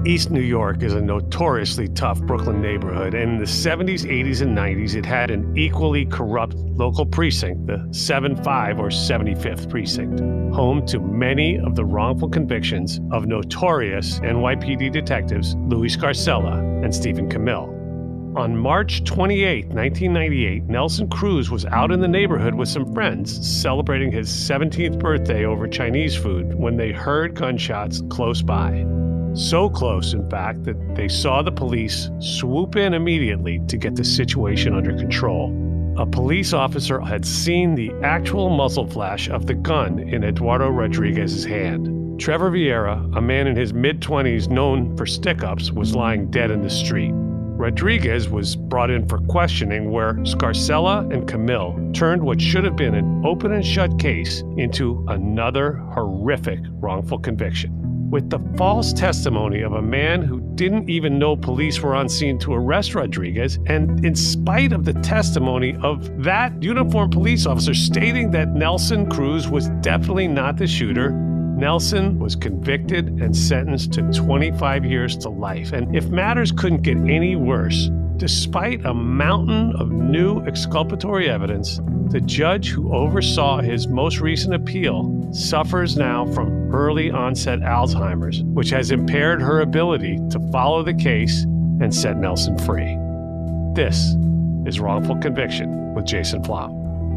East New York is a notoriously tough Brooklyn neighborhood, and in the 70s, 80s, and 90s, it had an equally corrupt local precinct, the 7-5 or 75th Precinct, home to many of the wrongful convictions of notorious NYPD detectives Louis Scarcella and Stephen Camille. On March 28, 1998, Nelson Cruz was out in the neighborhood with some friends celebrating his 17th birthday over Chinese food when they heard gunshots close by. So close, in fact, that they saw the police swoop in immediately to get the situation under control. A police officer had seen the actual muzzle flash of the gun in Eduardo Rodriguez's hand. Trevor Vieira, a man in his mid-20s known for stick-ups, was lying dead in the street. Rodriguez was brought in for questioning, where Scarcella and Camille turned what should have been an open and shut case into another horrific wrongful conviction. With the false testimony of a man who didn't even know police were on scene to arrest Rodriguez, and in spite of the testimony of that uniformed police officer stating that Nelson Cruz was definitely not the shooter, Nelson was convicted and sentenced to 25 years to life. And if matters couldn't get any worse, despite a mountain of new exculpatory evidence, the judge who oversaw his most recent appeal suffers now from early onset Alzheimer's, which has impaired her ability to follow the case and set Nelson free. This is Wrongful Conviction with Jason Flom.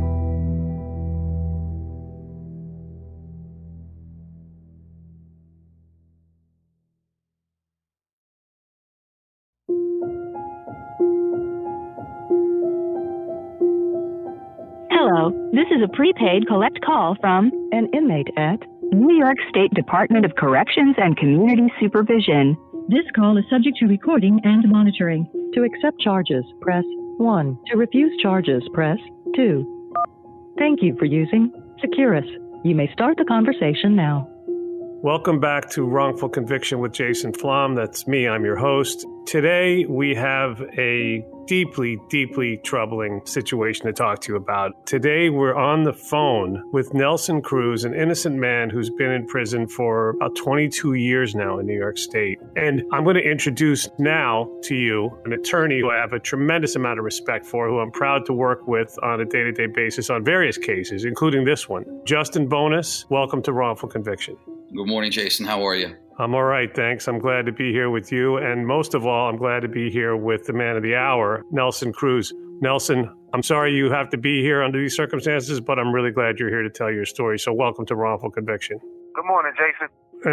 Hello, this is a prepaid collect call from an inmate at New York State Department of Corrections and Community Supervision. This call is subject to recording and monitoring. To accept charges, press 1. To refuse charges, press 2. Thank you for using Securus. You may start the conversation now. Welcome back to Wrongful Conviction with Jason Flom. That's me. I'm your host. Today, we have a deeply, deeply troubling situation to talk to you about. Today, we're on the phone with Nelson Cruz, an innocent man who's been in prison for about 22 years now in New York State. And I'm going to introduce now to you an attorney who I have a tremendous amount of respect for, who I'm proud to work with on a day-to-day basis on various cases, including this one. Justin Bonas, welcome to Wrongful Conviction. Good morning, Jason. How are you? I'm all right, thanks. I'm glad to be here with you. And most of all, I'm glad to be here with the man of the hour, Nelson Cruz. Nelson, I'm sorry you have to be here under these circumstances, but I'm really glad you're here to tell your story. So welcome to Wrongful Conviction. Good morning, Jason.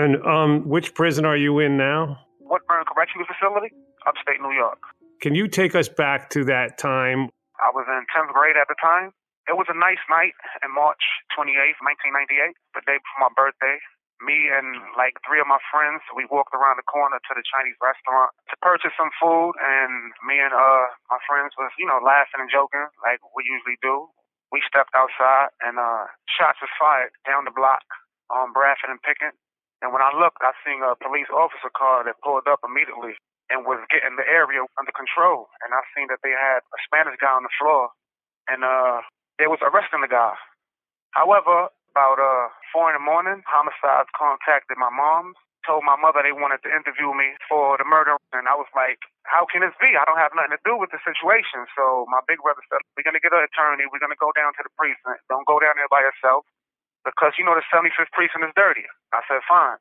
And which prison are you in now? Woodburn Correctional Facility, upstate New York. Can you take us back to that time? I was in 10th grade at the time. It was a nice night in March 28th, 1998, the day before my birthday. Me and like three of my friends, we walked around the corner to the Chinese restaurant to purchase some food, and me and my friends was, laughing and joking like we usually do. We stepped outside and shots was fired down the block on Bradford and Pickett. And when I looked, I seen a police officer car that pulled up immediately and was getting the area under control. And I seen that they had a Spanish guy on the floor, and they was arresting the guy. However, about 4 a.m, homicides contacted my mom, told my mother they wanted to interview me for the murder. And I was like, how can this be? I don't have nothing to do with the situation. So my big brother said, we're going to get an attorney. We're going to go down to the precinct. Don't go down there by yourself because, the 75th precinct is dirty. I said, fine.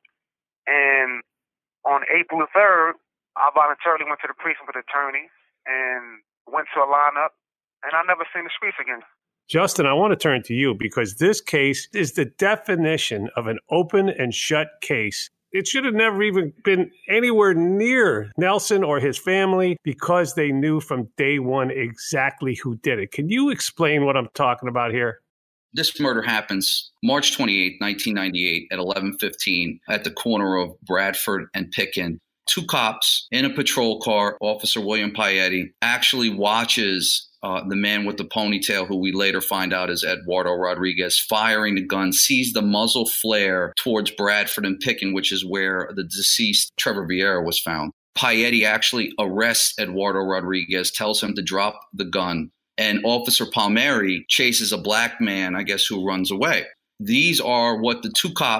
And on April 3rd, I voluntarily went to the precinct with the attorney and went to a lineup, and I never seen the streets again. Justin, I want to turn to you because this case is the definition of an open and shut case. It should have never even been anywhere near Nelson or his family because they knew from day one exactly who did it. Can you explain what I'm talking about here? This murder happens March 28, 1998 at 11:15 at the corner of Bradford and Pickett. Two cops in a patrol car, Officer William Paietti, actually watches the man with the ponytail, who we later find out is Eduardo Rodriguez, firing the gun, sees the muzzle flare towards Bradford and Pickett, which is where the deceased Trevor Vieira was found. Paietti actually arrests Eduardo Rodriguez, tells him to drop the gun, and Officer Palmieri chases a black man, I guess, who runs away. These are what the two cops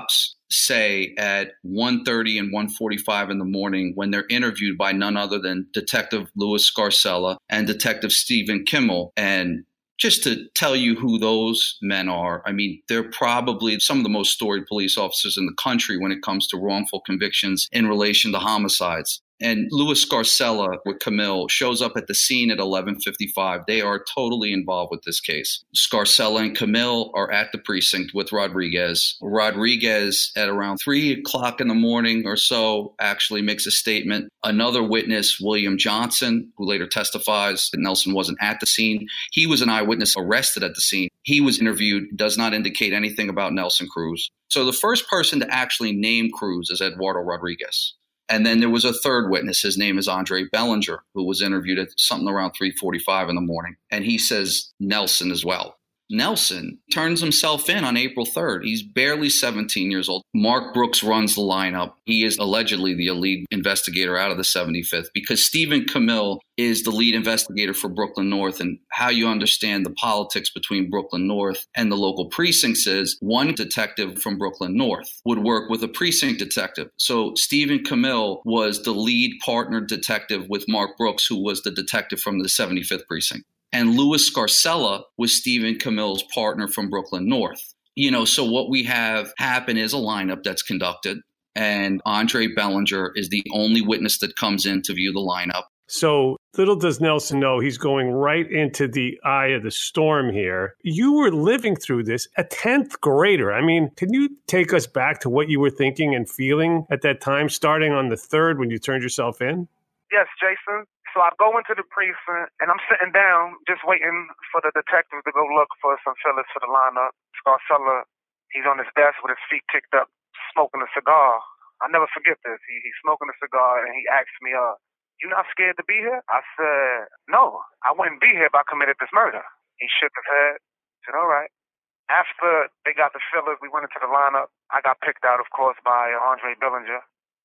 say at 1:30 and 1:45 in the morning when they're interviewed by none other than Detective Louis Scarcella and Detective Stephen Kimmel. And just to tell you who those men are, I mean, they're probably some of the most storied police officers in the country when it comes to wrongful convictions in relation to homicides. And Louis Scarcella with Kimmel shows up at the scene at 11:55. They are totally involved with this case. Scarcella and Kimmel are at the precinct with Rodriguez. Rodriguez, at around 3 o'clock in the morning or so, actually makes a statement. Another witness, William Johnson, who later testifies that Nelson wasn't at the scene, he was an eyewitness arrested at the scene. He was interviewed, does not indicate anything about Nelson Cruz. So the first person to actually name Cruz is Eduardo Rodriguez. And then there was a third witness. His name is Andre Bellinger, who was interviewed at something around 3:45 in the morning. And he says Nelson as well. Nelson turns himself in on April 3rd. He's barely 17 years old. Mark Brooks runs the lineup. He is allegedly the lead investigator out of the 75th because Stephen Kimmel is the lead investigator for Brooklyn North. And how you understand the politics between Brooklyn North and the local precincts is one detective from Brooklyn North would work with a precinct detective. So Stephen Kimmel was the lead partner detective with Mark Brooks, who was the detective from the 75th precinct. And Louis Scarcella was Stephen Kimmel's partner from Brooklyn North. So what we have happen is a lineup that's conducted, and Andre Bellinger is the only witness that comes in to view the lineup. So little does Nelson know he's going right into the eye of the storm here. You were living through this, a 10th grader. I mean, can you take us back to what you were thinking and feeling at that time, starting on the 3rd when you turned yourself in? Yes, Jason. So I go into the precinct, and I'm sitting down just waiting for the detective to go look for some fillers for the lineup. Scarcella, he's on his desk with his feet kicked up, smoking a cigar. I never forget this. He's smoking a cigar, and he asked me, you not scared to be here? I said, no, I wouldn't be here if I committed this murder. He shook his head, said, all right. After they got the fillers, we went into the lineup. I got picked out, of course, by Andre Bellinger.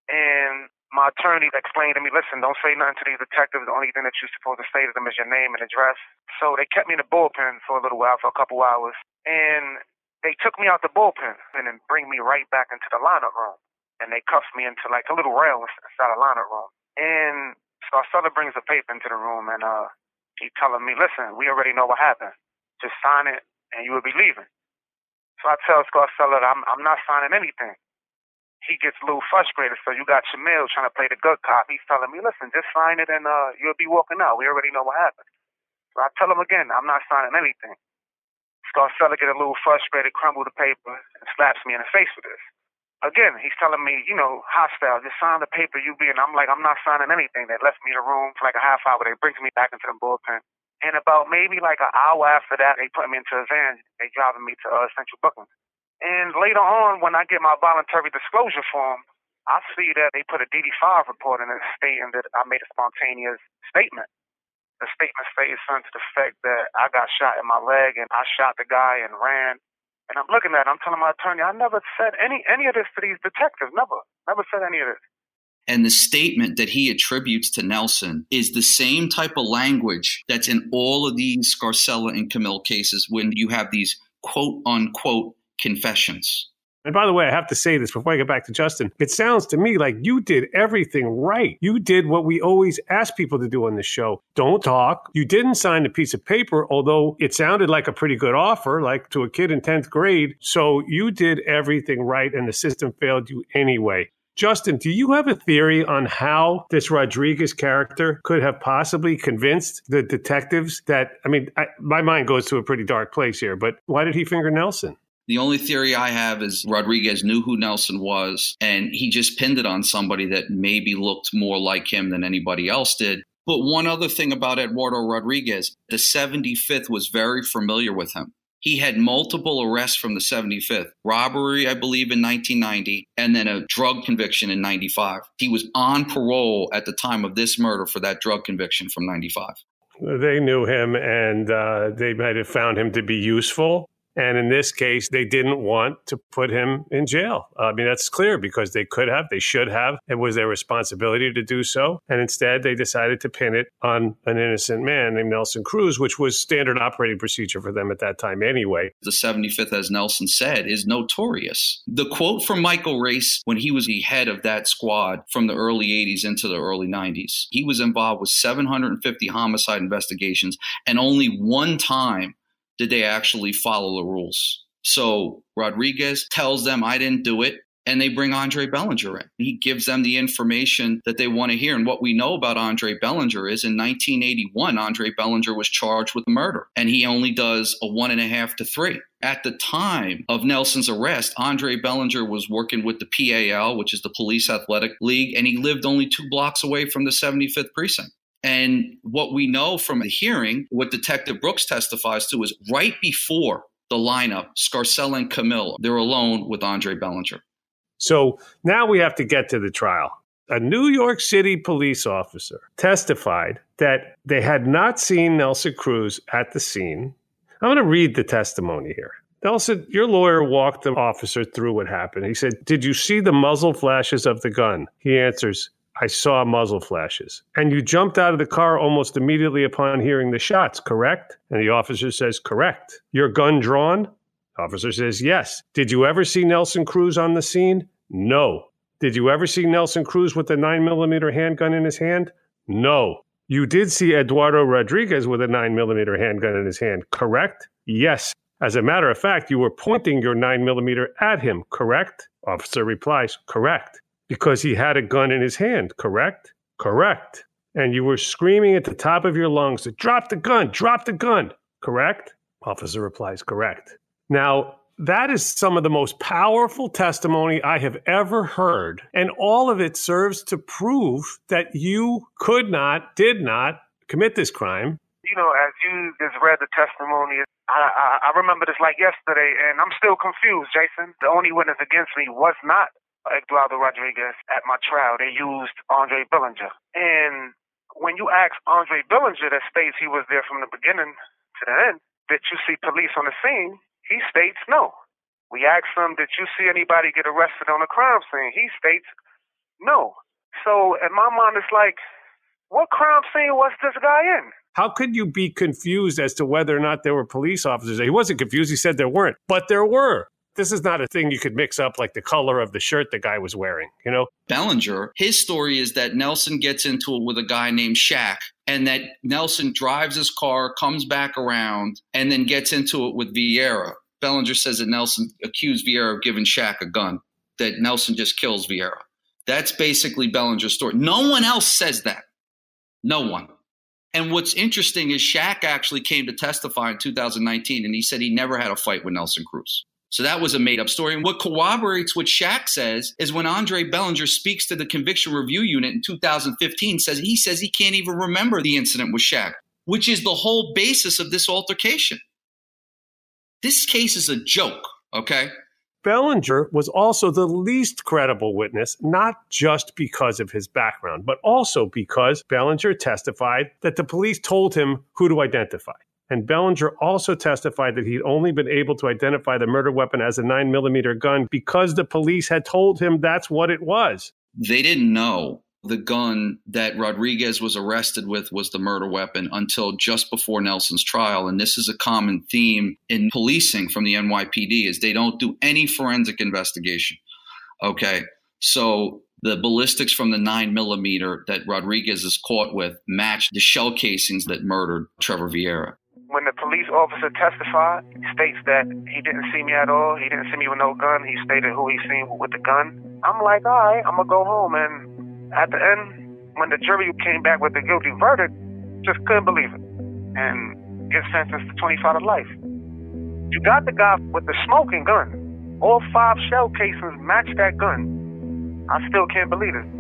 And my attorney explained to me, listen, don't say nothing to these detectives. The only thing that you're supposed to say to them is your name and address. So they kept me in the bullpen for a little while, for a couple hours. And they took me out the bullpen and then bring me right back into the lineup room. And they cuffed me into like a little rail inside the lineup room. And Scarcella brings a paper into the room and he telling me, listen, we already know what happened. Just sign it and you will be leaving. So I tell Scarcella that I'm not signing anything. He gets a little frustrated. So you got Shamil trying to play the good cop. He's telling me, listen, just sign it and you'll be walking out. We already know what happened. So I tell him again, I'm not signing anything. Scarcella get a little frustrated, crumble the paper, and slaps me in the face with this. Again, he's telling me, hostile, just sign the paper you be. And I'm like, I'm not signing anything. They left me in the room for like a half hour. They bring me back into the bullpen. And about maybe like an hour after that, they put me into a van. They driving me to Central Brooklyn. And later on, when I get my voluntary disclosure form, I see that they put a DD-5 report in it stating that I made a spontaneous statement. The statement states something to the effect that I got shot in my leg and I shot the guy and ran. And I'm looking at it, I'm telling my attorney, I never said any of this to these detectives, never said any of this. And the statement that he attributes to Nelson is the same type of language that's in all of these Scarcella and Kimmel cases when you have these quote-unquote confessions. And by the way, I have to say this before I get back to Justin. It sounds to me like you did everything right. You did what we always ask people to do on this show. Don't talk. You didn't sign a piece of paper, although it sounded like a pretty good offer, like to a kid in 10th grade. So you did everything right, and the system failed you anyway. Justin, do you have a theory on how this Rodriguez character could have possibly convinced the detectives that, my mind goes to a pretty dark place here, but why did he finger Nelson? The only theory I have is Rodriguez knew who Nelson was, and he just pinned it on somebody that maybe looked more like him than anybody else did. But one other thing about Eduardo Rodriguez, the 75th was very familiar with him. He had multiple arrests from the 75th, robbery, I believe, in 1990, and then a drug conviction in 95. He was on parole at the time of this murder for that drug conviction from 95. They knew him, and they might have found him to be useful. And in this case, they didn't want to put him in jail. I mean, that's clear because they could have, they should have. It was their responsibility to do so. And instead, they decided to pin it on an innocent man named Nelson Cruz, which was standard operating procedure for them at that time anyway. The 75th, as Nelson said, is notorious. The quote from Michael Race when he was the head of that squad from the early 80s into the early 90s, he was involved with 750 homicide investigations, and only one time did they actually follow the rules. So Rodriguez tells them, I didn't do it. And they bring Andre Bellinger in. He gives them the information that they want to hear. And what we know about Andre Bellinger is in 1981, Andre Bellinger was charged with murder. And he only does a 1.5 to 3. At the time of Nelson's arrest, Andre Bellinger was working with the PAL, which is the Police Athletic League, and he lived only 2 blocks away from the 75th precinct. And what we know from the hearing, what Detective Brooks testifies to, is right before the lineup, Scarcella and Camille, they're alone with Andre Bellinger. So now we have to get to the trial. A New York City police officer testified that they had not seen Nelson Cruz at the scene. I'm going to read the testimony here. Nelson, your lawyer walked the officer through what happened. He said, did you see the muzzle flashes of the gun? He answers, I saw muzzle flashes. And you jumped out of the car almost immediately upon hearing the shots, correct? And the officer says, correct. Your gun drawn? The officer says, yes. Did you ever see Nelson Cruz on the scene? No. Did you ever see Nelson Cruz with a 9mm handgun in his hand? No. You did see Eduardo Rodriguez with a 9mm handgun in his hand, correct? Yes. As a matter of fact, you were pointing your 9mm at him, correct? Officer replies, correct. Because he had a gun in his hand, correct? Correct. And you were screaming at the top of your lungs to drop the gun, correct? Officer replies, correct. Now, that is some of the most powerful testimony I have ever heard. And all of it serves to prove that you did not commit this crime. You know, as you just read the testimony, I remember this like yesterday, and I'm still confused, Jason. The only witness against me was not Eduardo Rodriguez at my trial. They used Andre Bellinger. And when you ask Andre Bellinger, that states he was there from the beginning to the end, did you see police on the scene? He states no. We asked him, did you see anybody get arrested on a crime scene? He states no. So in my mind, it's like, what crime scene was this guy in? How could you be confused as to whether or not there were police officers? He wasn't confused. He said there weren't, but there were. This is not a thing you could mix up like the color of the shirt the guy was wearing, you know? Bellinger, his story is that Nelson gets into it with a guy named Shaq, and that Nelson drives his car, comes back around, and then gets into it with Vieira. Bellinger says that Nelson accused Vieira of giving Shaq a gun, that Nelson just kills Vieira. That's basically Bellinger's story. No one else says that. No one. And what's interesting is Shaq actually came to testify in 2019, and he said he never had a fight with Nelson Cruz. So that was a made-up story. And what corroborates what Shaq says is when Andre Bellinger speaks to the Conviction Review Unit in 2015, he says he can't even remember the incident with Shaq, which is the whole basis of this altercation. This case is a joke, okay? Bellinger was also the least credible witness, not just because of his background, but also because Bellinger testified that the police told him who to identify. And Bellinger also testified that he'd only been able to identify the murder weapon as a 9mm gun because the police had told him that's what it was. They didn't know the gun that Rodriguez was arrested with was the murder weapon until just before Nelson's trial. And this is a common theme in policing from the NYPD is they don't do any forensic investigation. Okay, so the ballistics from the 9mm that Rodriguez is caught with matched the shell casings that murdered Trevor Vieira. When the police officer testified, he states that he didn't see me at all. He didn't see me with no gun. He stated who he seen with the gun. I'm like, all right, I'm going to go home. And at the end, when the jury came back with the guilty verdict, just couldn't believe it. And get sentenced to 25 to life. You got the guy with the smoking gun. All 5 shell casings match that gun. I still can't believe it.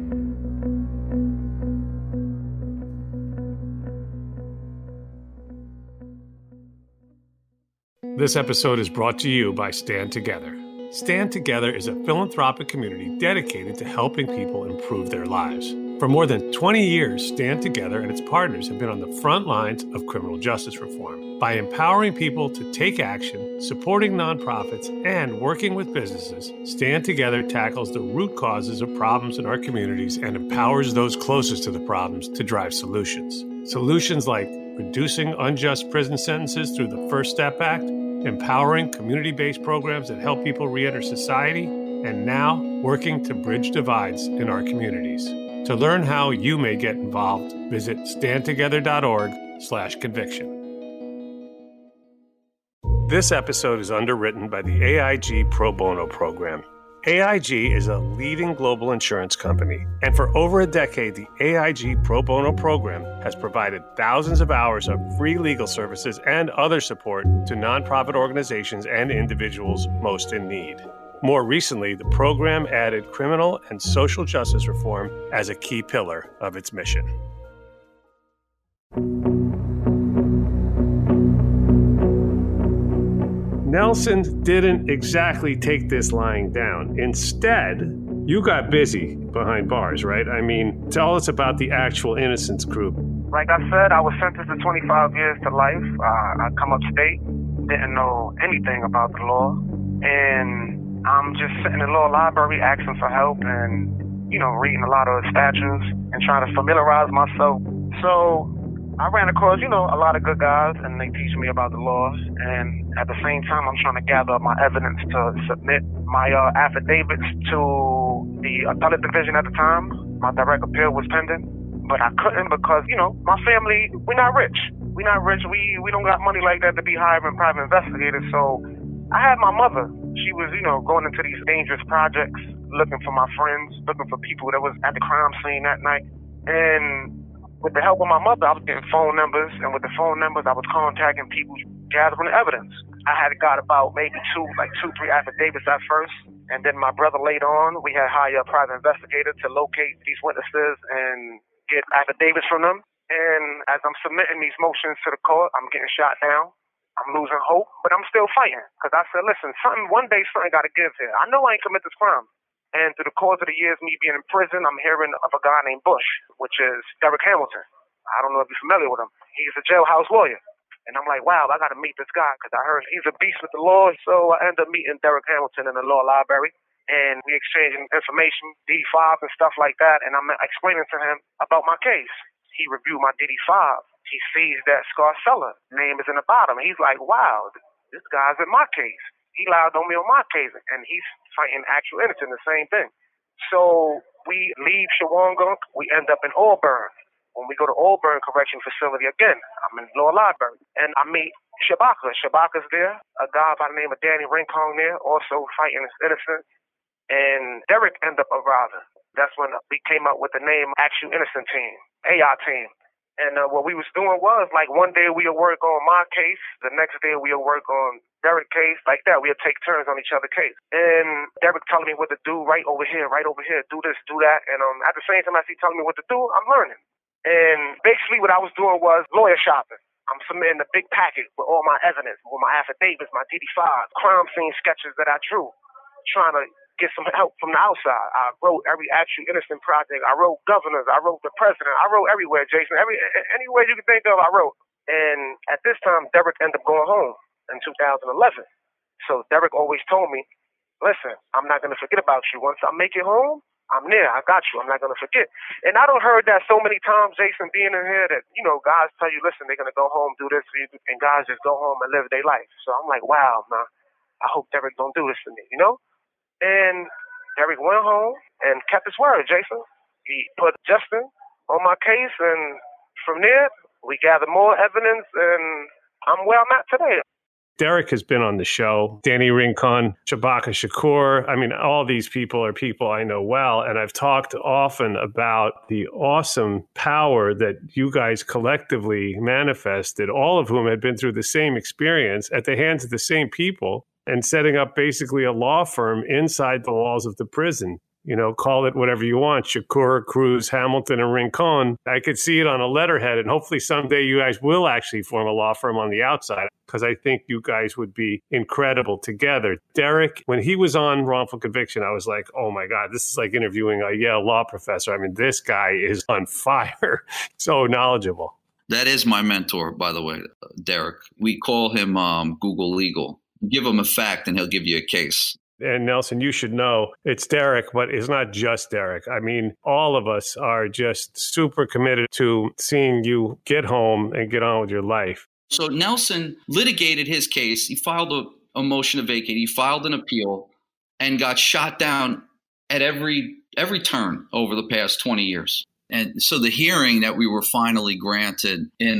This episode is brought to you by Stand Together. Stand Together is a philanthropic community dedicated to helping people improve their lives. For more than 20 years, Stand Together and its partners have been on the front lines of criminal justice reform. By empowering people to take action, supporting nonprofits, and working with businesses, Stand Together tackles the root causes of problems in our communities and empowers those closest to the problems to drive solutions. Solutions like reducing unjust prison sentences through the First Step Act, empowering community-based programs that help people reenter society, and now working to bridge divides in our communities. To learn how you may get involved, visit standtogether.org/conviction. This episode is underwritten by the AIG Pro Bono program. AIG is a leading global insurance company, and for over a decade, the AIG Pro Bono program has provided thousands of hours of free legal services and other support to nonprofit organizations and individuals most in need. More recently, the program added criminal and social justice reform as a key pillar of its mission. Nelson didn't exactly take this lying down. Instead, you got busy behind bars, right? I mean, tell us about the Actual Innocence group. Like I said, I was sentenced to 25 years to life. I come upstate, didn't know anything about the law, and I'm just sitting in the law library asking for help and, reading a lot of statutes and trying to familiarize myself. So I ran across, a lot of good guys, and they teach me about the laws. And at the same time, I'm trying to gather up my evidence to submit my affidavits to the appellate division at the time. My direct appeal was pending, but I couldn't because, my family, we're not rich. We don't got money like that to be hiring private investigators. So I had my mother. She was, going into these dangerous projects, looking for my friends, looking for people that was at the crime scene that night. And with the help of my mother, I was getting phone numbers, and with the phone numbers, I was contacting people, gathering evidence. I had got about maybe two, 3 affidavits at first, and then my brother later on, we had hired a private investigator to locate these witnesses and get affidavits from them. And as I'm submitting these motions to the court, I'm getting shot down. I'm losing hope, but I'm still fighting. Because I said, listen, one day something got to give here. I know I ain't commit this crime. And through the course of the years, me being in prison, I'm hearing of a guy named Bush, which is Derek Hamilton. I don't know if you're familiar with him. He's a jailhouse lawyer. And I'm like, wow, I got to meet this guy because I heard he's a beast with the law. So I end up meeting Derek Hamilton in the law library. And we exchanging information, DD5 and stuff like that. And I'm explaining to him about my case. He reviewed my DD5. He sees that Scarcella name is in the bottom. He's like, wow, this guy's in my case. He lied on me on my case, and he's fighting Actual Innocence, the same thing. So we leave Shawangunk. We end up in Auburn. When we go to Auburn Correction Facility again, I'm in the law library, and I meet Shabaka. Shabaka's there, a guy by the name of Danny Rincon there, also fighting Innocence. And Derek ended up arriving. That's when we came up with the name Actual Innocence Team, AI Team. And what we was doing was, one day we'll work on my case, the next day we'll work on Derek's case, like that. We'll take turns on each other's case. And Derek telling me what to do, right over here, do this, do that. And at the same time as he telling me what to do, I'm learning. And basically what I was doing was lawyer shopping. I'm submitting a big packet with all my evidence, with my affidavits, my DD5, crime scene sketches that I drew, trying to get some help from the outside. I wrote every Actual Innocence project. I wrote governors. I wrote the president. I wrote everywhere, Jason. Anywhere you can think of, I wrote. And at this time, Derek ended up going home in 2011. So Derek always told me, listen, I'm not going to forget about you. Once I make it home, I'm there. I got you. I'm not going to forget. And I don't heard that so many times, Jason, being in here that, guys tell you, listen, they're going to go home, do this, and guys just go home and live their life. So I'm like, wow, man, I hope Derek don't do this to me, And Derek went home and kept his word, Jason. He put Justin on my case, and from there, we gathered more evidence, and I'm where I'm at today. Derek has been on the show, Danny Rincon, Shabaka Shakur. I mean, all these people are people I know well, and I've talked often about the awesome power that you guys collectively manifested, all of whom had been through the same experience at the hands of the same people, and setting up basically a law firm inside the walls of the prison. Call it whatever you want, Shakur, Cruz, Hamilton, and Rincon. I could see it on a letterhead, and hopefully someday you guys will actually form a law firm on the outside, because I think you guys would be incredible together. Derek, when he was on Wrongful Conviction, I was like, oh my God, this is like interviewing a Yale law professor. I mean, this guy is on fire, so knowledgeable. That is my mentor, by the way, Derek. We call him Google Legal. Give him a fact and he'll give you a case. And Nelson, you should know it's Derek, but it's not just Derek. I mean, all of us are just super committed to seeing you get home and get on with your life. So Nelson litigated his case. He filed a motion to vacate. He filed an appeal and got shot down at every turn over the past 20 years. And so the hearing that we were finally granted in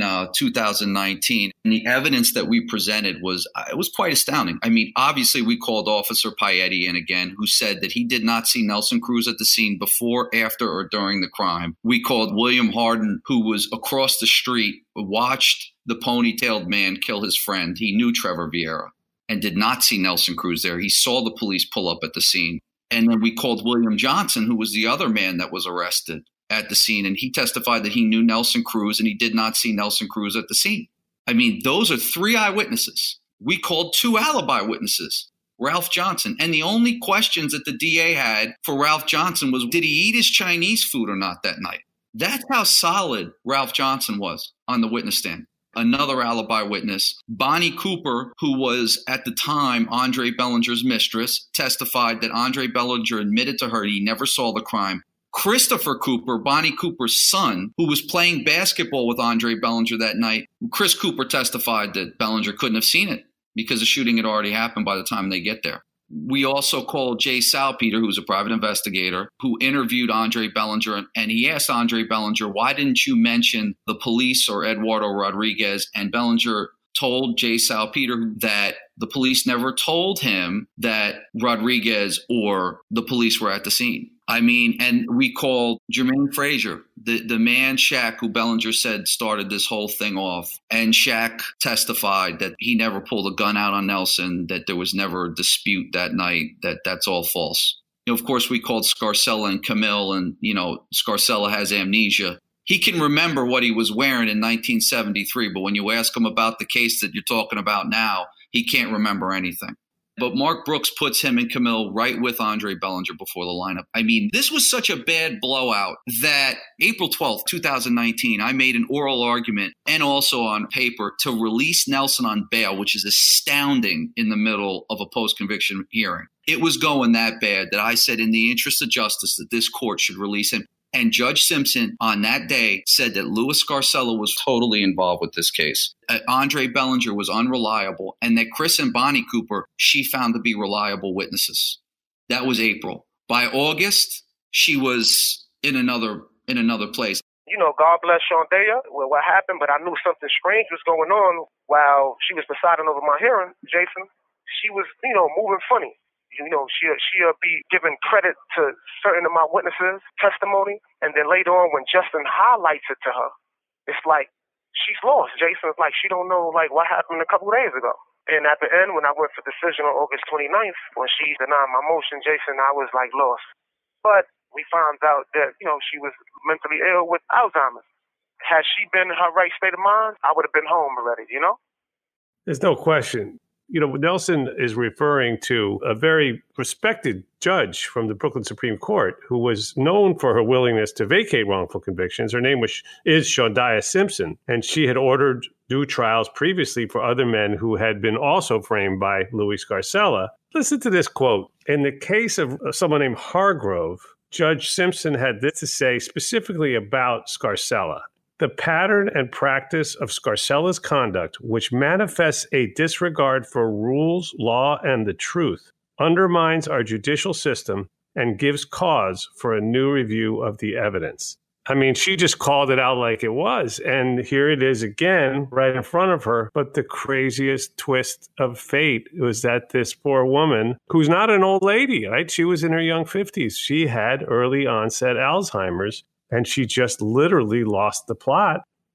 2019, and the evidence that we presented was quite astounding. I mean, obviously, we called Officer Paetti in again, who said that he did not see Nelson Cruz at the scene before, after, or during the crime. We called William Harden, who was across the street, watched the ponytailed man kill his friend. He knew Trevor Vieira and did not see Nelson Cruz there. He saw the police pull up at the scene. And then we called William Johnson, who was the other man that was arrested at the scene, and he testified that he knew Nelson Cruz and he did not see Nelson Cruz at the scene. I mean, those are 3 eyewitnesses. We called 2 alibi witnesses, Ralph Johnson, and the only questions that the DA had for Ralph Johnson was, did he eat his Chinese food or not that night? That's how solid Ralph Johnson was on the witness stand. Another alibi witness, Bonnie Cooper, who was at the time Andre Bellinger's mistress, testified that Andre Bellinger admitted to her he never saw the crime. Christopher Cooper, Bonnie Cooper's son, who was playing basketball with Andre Bellinger that night, Chris Cooper testified that Bellinger couldn't have seen it because the shooting had already happened by the time they get there. We also called Jay Salpeter, who's a private investigator, who interviewed Andre Bellinger, and he asked Andre Bellinger, why didn't you mention the police or Eduardo Rodriguez? And Bellinger told Jay Salpeter that the police never told him that Rodriguez or the police were at the scene. I mean, and we called Jermaine Frazier, the man Shaq, who Bellinger said started this whole thing off. And Shaq testified that he never pulled a gun out on Nelson, that there was never a dispute that night, that's all false. Of course, we called Scarcella and Camille, and, Scarcella has amnesia. He can remember what he was wearing in 1973, but when you ask him about the case that you're talking about now, he can't remember anything. But Mark Brooks puts him and Camille right with Andre Bellinger before the lineup. I mean, this was such a bad blowout that April 12th, 2019, I made an oral argument and also on paper to release Nelson on bail, which is astounding in the middle of a post-conviction hearing. It was going that bad that I said, in the interest of justice, that this court should release him. And Judge Simpson on that day said that Louis Scarcella was totally involved with this case. Andre Bellinger was unreliable, and that Chris and Bonnie Cooper, she found to be reliable witnesses. That was April. By August, she was in another place. God bless Shondaya. Well, what happened, but I knew something strange was going on while she was presiding over my hearing, Jason. She was, moving funny. She'll be giving credit to certain of my witnesses' testimony, and then later on when Justin highlights it to her, it's like she's lost. Jason, it's like she don't know what happened a couple of days ago. And at the end, when I went for decision on August 29th, when she denied my motion, Jason, I was lost. But we found out that, she was mentally ill with Alzheimer's. Had she been in her right state of mind, I would have been home already, There's no question. Nelson is referring to a very respected judge from the Brooklyn Supreme Court who was known for her willingness to vacate wrongful convictions. Her name is Shondaya Simpson, and she had ordered new trials previously for other men who had been also framed by Louis Scarcella. Listen to this quote. In the case of someone named Hargrove, Judge Simpson had this to say specifically about Scarcella. The pattern and practice of Scarcella's conduct, which manifests a disregard for rules, law, and the truth, undermines our judicial system and gives cause for a new review of the evidence. I mean, she just called it out like it was. And here it is again, right in front of her. But the craziest twist of fate was that this poor woman, who's not an old lady, right? She was in her young 50s. She had early onset Alzheimer's. And she just literally lost the plot.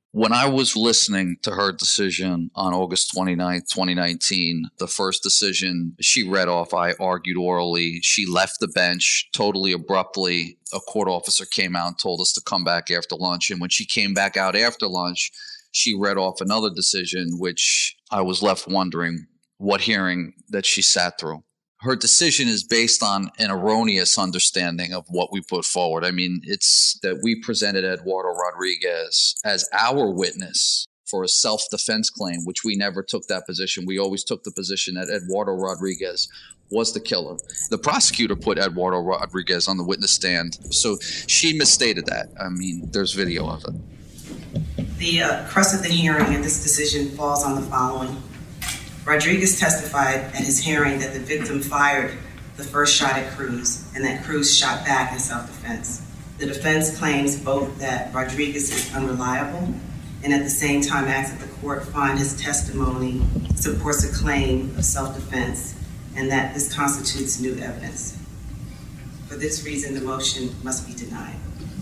When I was listening to her decision on August 29th, 2019, the first decision she read off, I argued orally. She left the bench totally abruptly. A court officer came out and told us to come back after lunch. And when she came back out after lunch, she read off another decision, which I was left wondering what hearing that she sat through. Her decision is based on an erroneous understanding of what we put forward. I mean, it's that we presented Eduardo Rodriguez as our witness for a self-defense claim, which we never took that position. We always took the position that Eduardo Rodriguez was the killer. The prosecutor put Eduardo Rodriguez on the witness stand, so she misstated that. I mean, there's video of it. The crux of the hearing in this decision falls on the following. Rodriguez testified at his hearing that the victim fired the first shot at Cruz and that Cruz shot back in self-defense. The defense claims both that Rodriguez is unreliable and at the same time asks that the court find his testimony supports a claim of self-defense and that this constitutes new evidence. For this reason, the motion must be denied.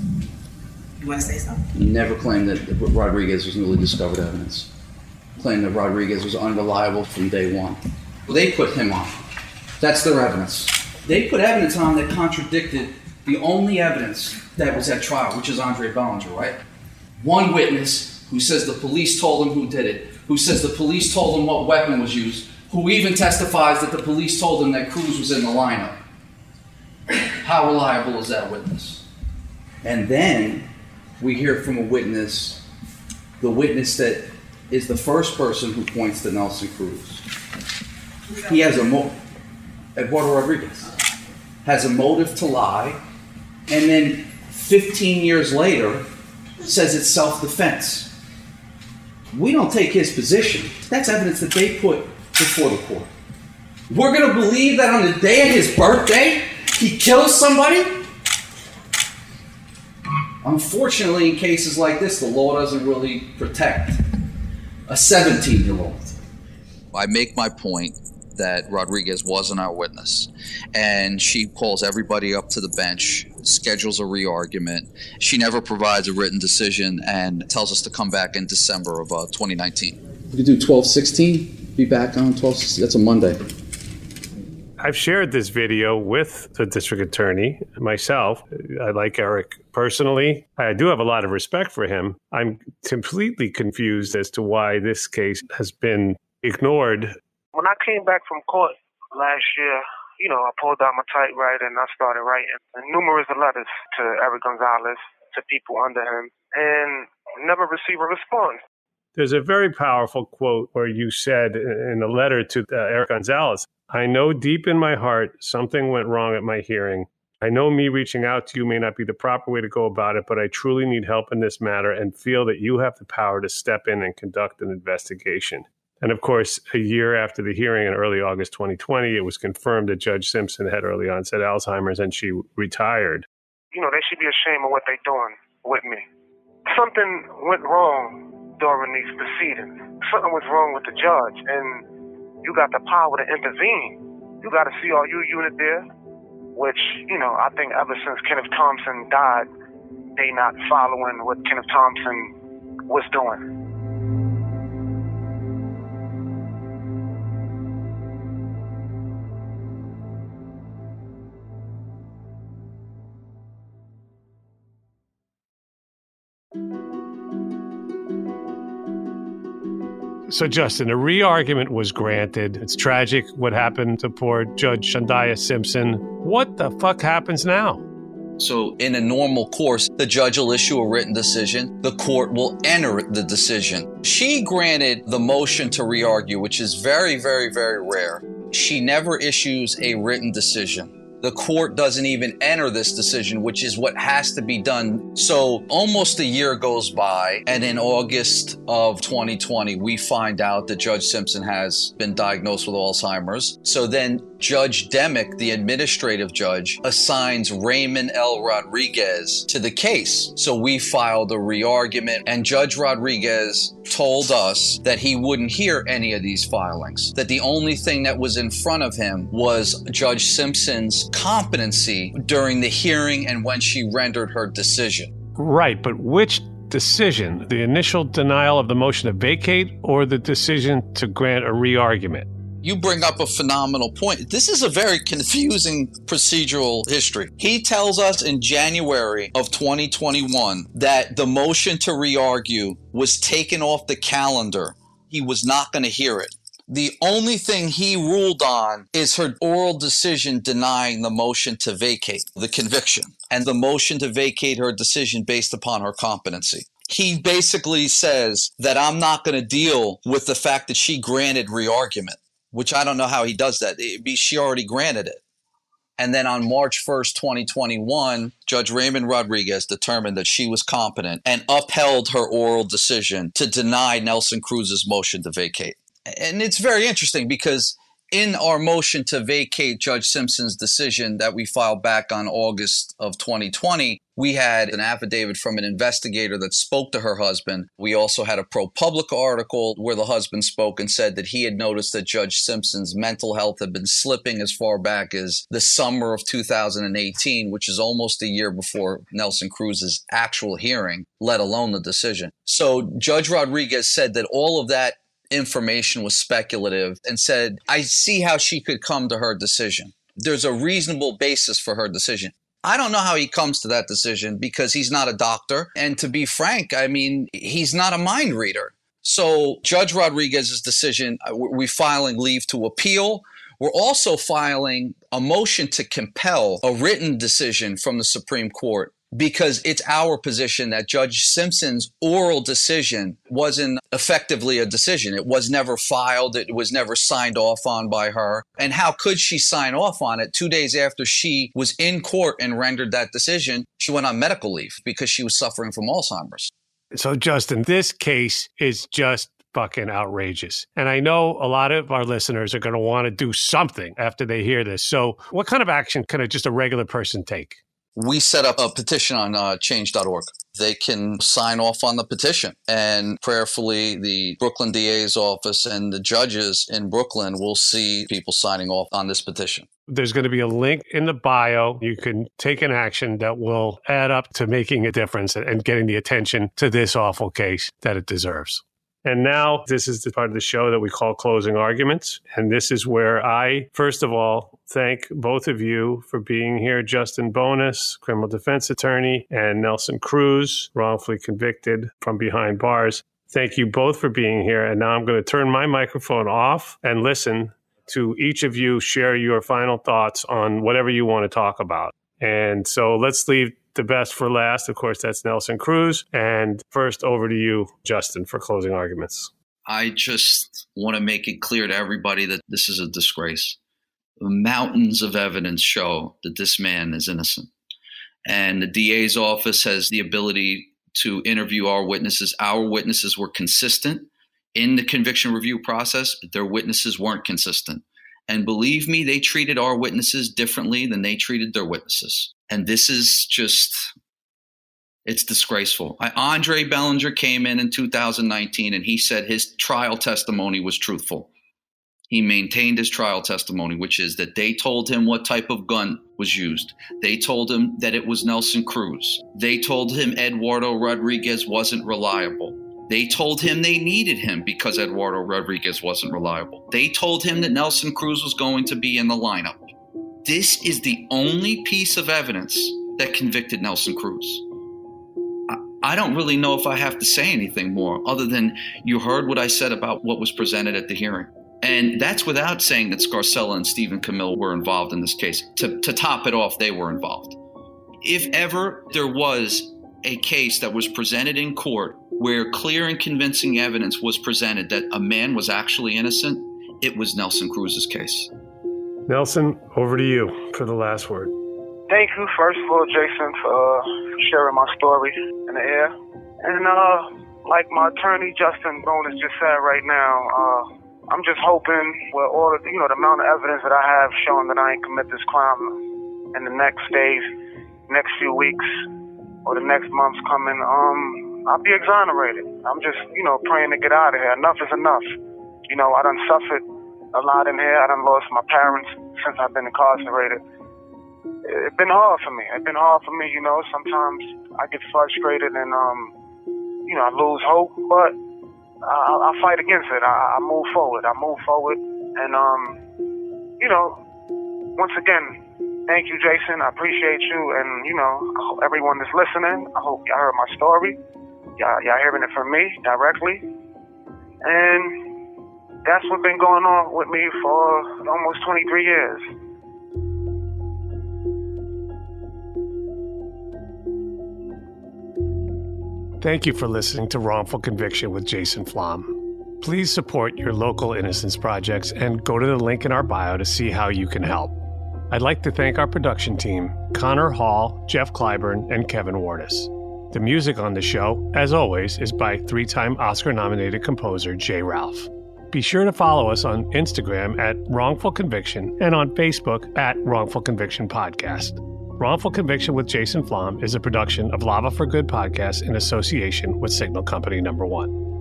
You want to say something? Never claimed that Rodriguez was newly discovered evidence. Claimed that Rodriguez was unreliable from day one. Well, they put him on. That's their evidence. They put evidence on that contradicted the only evidence that was at trial, which is Andre Bellinger, right? One witness who says the police told him who did it, who says the police told him what weapon was used, who even testifies that the police told him that Cruz was in the lineup. How reliable is that witness? And then we hear from a witness, the witness that is the first person who points to Nelson Cruz. He has a motive. Eduardo Rodriguez has a motive to lie, and then 15 years later says it's self-defense. We don't take his position. That's evidence that they put before the court. We're going to believe that on the day of his birthday, he kills somebody? Unfortunately, in cases like this, the law doesn't really protect a 17-year-old. I make my point that Rodriguez wasn't our witness, and she calls everybody up to the bench, schedules a re-argument. She never provides a written decision and tells us to come back in December of 2019. We could do 12/16, be back on 12/16. That's a Monday. I've shared this video with the district attorney myself. I like Eric personally. I do have a lot of respect for him. I'm completely confused as to why this case has been ignored. When I came back from court last year, I pulled out my typewriter and I started writing numerous letters to Eric Gonzalez, to people under him, and never received a response. There's a very powerful quote where you said in a letter to Eric Gonzalez, "I know deep in my heart something went wrong at my hearing. I know me reaching out to you may not be the proper way to go about it, but I truly need help in this matter and feel that you have the power to step in and conduct an investigation." And of course, a year after the hearing in early August 2020, it was confirmed that Judge Simpson had early onset Alzheimer's and she retired. They should be ashamed of what they're doing with me. Something went wrong during these proceedings. Something was wrong with the judge, and you got the power to intervene. You got a CRU unit there, which, I think ever since Kenneth Thompson died, they not following what Kenneth Thompson was doing. So, Justin, a re-argument was granted. It's tragic what happened to poor Judge Shondia Simpson. What the fuck happens now? So in a normal course, the judge will issue a written decision. The court will enter the decision. She granted the motion to re-argue, which is very, very, very rare. She never issues a written decision. The court doesn't even enter this decision, which is what has to be done. So almost a year goes by, and in August of 2020, we find out that Judge Simpson has been diagnosed with Alzheimer's. So then Judge Demick, the administrative judge, assigns Raymond L. Rodriguez to the case. So we filed a re-argument, and Judge Rodriguez told us that he wouldn't hear any of these filings, that the only thing that was in front of him was Judge Simpson's competency during the hearing and when she rendered her decision. Right, but which decision, the initial denial of the motion to vacate or the decision to grant a re-argument? You bring up a phenomenal point. This is a very confusing procedural history. He tells us in January of 2021 that the motion to re-argue was taken off the calendar. He was not going to hear it. The only thing he ruled on is her oral decision denying the motion to vacate the conviction and the motion to vacate her decision based upon her competency. He basically says that I'm not going to deal with the fact that she granted re-argument, which I don't know how he does that. She already granted it. And then on March 1st, 2021, Judge Raymond Rodriguez determined that she was competent and upheld her oral decision to deny Nelson Cruz's motion to vacate. And it's very interesting because in our motion to vacate Judge Simpson's decision that we filed back on August of 2020, we had an affidavit from an investigator that spoke to her husband. We also had a ProPublica article where the husband spoke and said that he had noticed that Judge Simpson's mental health had been slipping as far back as the summer of 2018, which is almost a year before Nelson Cruz's actual hearing, let alone the decision. So Judge Rodriguez said that all of that information was speculative and said, I see how she could come to her decision. There's a reasonable basis for her decision. I don't know how he comes to that decision because he's not a doctor. And to be frank, I mean, he's not a mind reader. So Judge Rodriguez's decision, we're filing leave to appeal. We're also filing a motion to compel a written decision from the Supreme Court because it's our position that Judge Simpson's oral decision wasn't effectively a decision. It was never filed. It was never signed off on by her. And how could she sign off on it 2 days after she was in court and rendered that decision? She went on medical leave because she was suffering from Alzheimer's. So, Justin, this case is just fucking outrageous. And I know a lot of our listeners are going to want to do something after they hear this. So what kind of action can just a regular person take? We set up a petition on change.org. They can sign off on the petition, and prayerfully the Brooklyn DA's office and the judges in Brooklyn will see people signing off on this petition. There's going to be a link in the bio. You can take an action that will add up to making a difference and getting the attention to this awful case that it deserves. And now this is the part of the show that we call Closing Arguments. And this is where I, first of all, thank both of you for being here. Justin Bonus, criminal defense attorney, and Nelson Cruz, wrongfully convicted from behind bars. Thank you both for being here. And now I'm going to turn my microphone off and listen to each of you share your final thoughts on whatever you want to talk about. And so let's leave the best for last. Of course, that's Nelson Cruz. And first, over to you, Justin, for closing arguments. I just want to make it clear to everybody that this is a disgrace. Mountains of evidence show that this man is innocent. And the DA's office has the ability to interview our witnesses. Our witnesses were consistent in the conviction review process. Their witnesses weren't consistent. And believe me, they treated our witnesses differently than they treated their witnesses. And this is just, it's disgraceful. Andre Bellinger came in 2019 and he said his trial testimony was truthful. He maintained his trial testimony, which is that they told him what type of gun was used. They told him that it was Nelson Cruz. They told him Eduardo Rodriguez wasn't reliable. They told him they needed him because Eduardo Rodriguez wasn't reliable. They told him that Nelson Cruz was going to be in the lineup. This is the only piece of evidence that convicted Nelson Cruz. I don't really know if I have to say anything more other than you heard what I said about what was presented at the hearing. And that's without saying that Scarcella and Stephen Camille were involved in this case. To top it off, they were involved. If ever there was a case that was presented in court where clear and convincing evidence was presented that a man was actually innocent, it was Nelson Cruz's case. Nelson, over to you for the last word. Thank you, first of all, Jason, for sharing my story in the air. And like my attorney, Justin Bonus, just said right now, I'm just hoping with all of the amount of evidence that I have showing that I ain't commit this crime in the next days, next few weeks, or the next months coming, I'll be exonerated. I'm just, praying to get out of here. Enough is enough. I done suffered a lot in here. I done lost my parents since I've been incarcerated. It's been hard for me. Sometimes I get frustrated and, I lose hope, but I fight against it. I move forward. And, once again, thank you, Jason. I appreciate you. And, I hope everyone is listening. I hope y'all heard my story. Y'all hearing it from me directly. And that's what's been going on with me for almost 23 years. Thank you for listening to Wrongful Conviction with Jason Flom. Please support your local innocence projects and go to the link in our bio to see how you can help. I'd like to thank our production team, Connor Hall, Jeff Clyburn, and Kevin Wardis. The music on the show, as always, is by 3-time Oscar-nominated composer Jay Ralph. Be sure to follow us on Instagram at Wrongful Conviction and on Facebook at Wrongful Conviction Podcast. Wrongful Conviction with Jason Flom is a production of Lava for Good podcast in association with Signal Company No. 1.